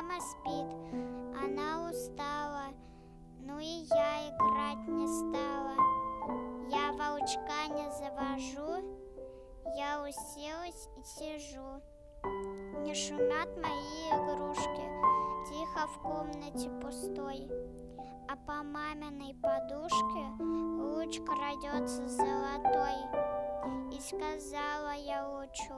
мама спит, она устала, ну и я играть не стала. Я волчка не завожу, я уселась и сижу. Не шумят мои игрушки, тихо в комнате пустой, а по маминой подушке луч крадется золотой. И сказала я лучу: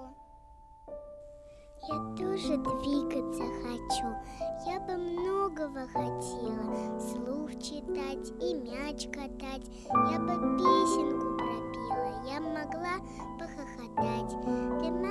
я тоже двигаться хочу, я бы многого хотела, слух читать и мяч катать, я бы песенку пропела, я могла похохотать. Ты